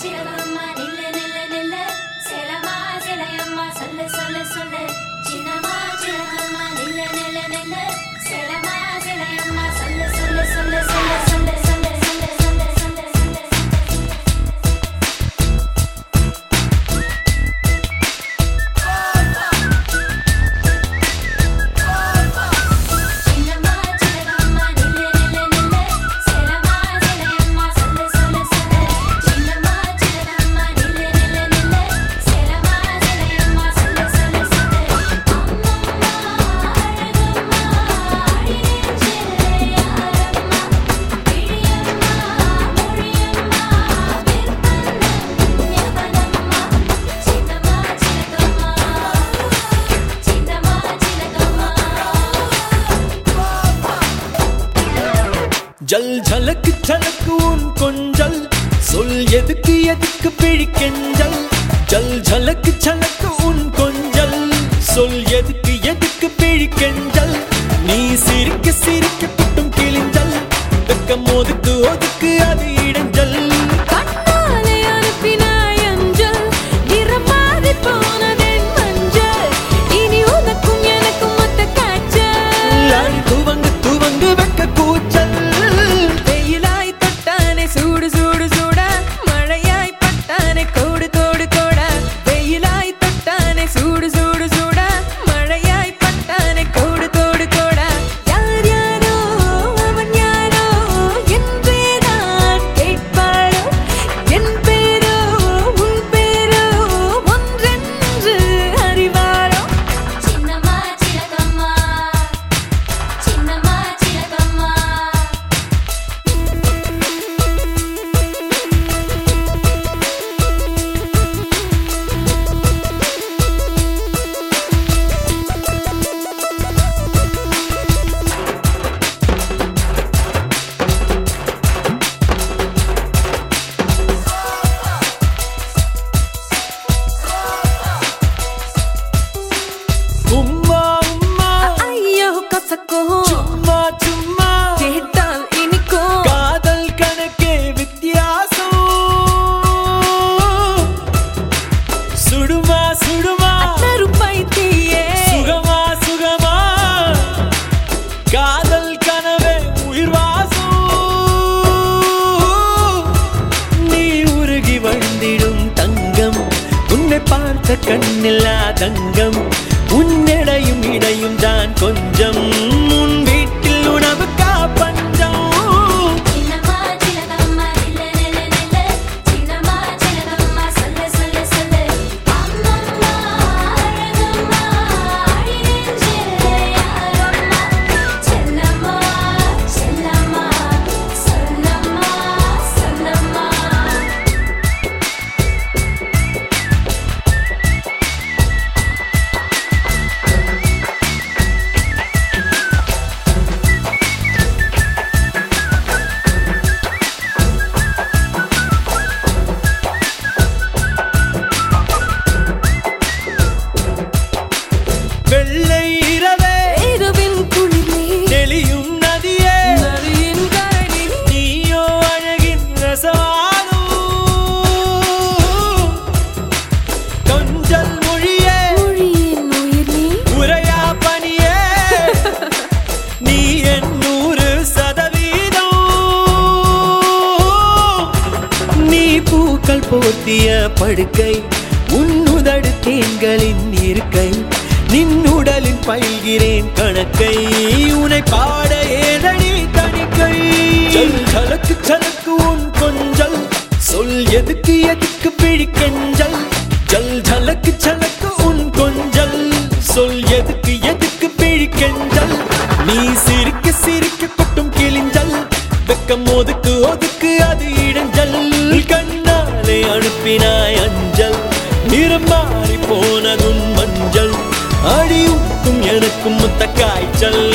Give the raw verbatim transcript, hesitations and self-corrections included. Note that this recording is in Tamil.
சிலகம்மா நில்லு நில்லு நில்லு சேலமா சிலையம்மா சொல்லு சொல்லு சொல்லு சின்னம்மா சிலகம்மா நில்லு நில்லு நில்லு சேலமா சிலையம்மா சொல்லு சொல்லு சொல்லு சொல்லு சொல்லு சொல்லு சொல்லு சொல்லு சொல்லு சின்னம்மா சிலகம்மா நில்லு நில்லு நில்லு சேலமா சிலையம்மா சொல்லு சொல்லு சொல்லு சின்னம்மா சிலகம்மா நில்லு நில்லு நில்லு சேலமா சிலையம்மா சொல்லு சொல்லு சொல்லு அம்மம்மா அழகம்மா அடிநெஞ்சே யாரம்மா பிடியம்மா மொழியம்மா விற்பனன் ஞாபகம்மா சின்னம்மா சிலகம்மா சின்னம்மா சிலகம்மா ஜல் ஜலக்கு ஜலக்கு உன் கொஞ்சல் சொல் எதுக்கு எதுக்கு பிழிக்கெஞ்சல் ஜல் ஜலக்கு ஜலக்கு உன் கொஞ்சல் சொல் எதுக்கு எதுக்கு பிழிக்கெஞ்சல் நீ சிரிக்க சிரிக்க புட்டும் கிழிஞ்சல் வெக்கம் ஒதுக்கு ஒதுக்கு அது இடைஞ்சல் கண்ணாலே அனுப்பினாய் அஞ்சல் நிறமாறி போனதென் மஞ்சள் இனி உனக்கும் எனக்கும் மொத்த காய்ச்சல் அடி துவங்கு துவங்கு வெக்க கூச்சல் வெயிலாய் தொட்டானே சூடு சூடு சூடா மழையாய் பட்டானே கோடு கோடு கோடா வெயிலாய் தொட்டானே சூடு சூடு சூடா மழையாய் பட்டானே கோடு கோடு கோடா யார் யாரோ அவன் யாரோ என்றேதான் கேட்பாரோ என் பேரோ உன் பேரோ ஒன்றென்று அறிவாரோ சின்னம்மா சிலகம்மா சின்னம்மா சிலகம்மா உம்மா உம்மா ஐயோ கசக்கோ சும்மா சும்மா கேட்டால் இனிக்கும் காதல் கணக்கே வித்தியாசம் சுடுமா சுடுமா நெருப்பை தீயே சுகமா சுகமா காதல் கனவே உயிர் வாசம் நீ உருகி வழிந்திடும் தங்கம் உன்னை பார்த்த கண்ணில்லா தங்கம் உன்னிடையும் இடையும் தான் கொஞ்சம் உன் வீட்டில் உணவுக்கா பஞ்சம் சின்னம்மா சிலகம்மா நில்லு நில்லு நில்லு சின்னம்மா சிலகம்மா சொல்லு சொல்லு சொல்லு அம்மம்மா அழகம்மா அடிநெஞ்சே யாரம்மா செல்லம்மா செல்லம்மா சொல்லம்மா சொல்லம்மா வெள்ளை இரவே இரவின் குளிரே தெளியும் நதியே நதியின் கரையில் நீயோ அழகின் ரசவாதம் கொஞ்சல் மொழியே மொழியின் உயிர் நீ உரையா பனியே நீ என் நூறு சதவீதம் நீ பூக்கள் போர்த்திய படுக்கை உன்னுதடு தேன்களின் இருக்கை நின்னுடலின் பயில்கிறேன் கணக்கை உனை பாட ஏதடி தணிக்கை ஜல் ஜலக்கு ஜலக்கு உன் கொஞ்சல் சொல் எதுக்கு எதுக்கு பிழிக்கெஞ்சல் ஜல் ஜலக்கு ஜலக்கு உன் கொஞ்சல் சொல் எதுக்கு எதுக்கு பிழிக்கெஞ்சல் நீ சிரிக்க சிரிக்க கொட்டும் கிழிஞ்சல் வெக்கம் ஒதுக்கு ஒதுக்கு அது இடைஞ்சல் கண்ணாலே அனுப்பினாய் அஞ்சல் நிறம் மாறி போனதுன் மஞ்சள் அடியுக்கும் எனக்கும் முத்த காய்ச்சல்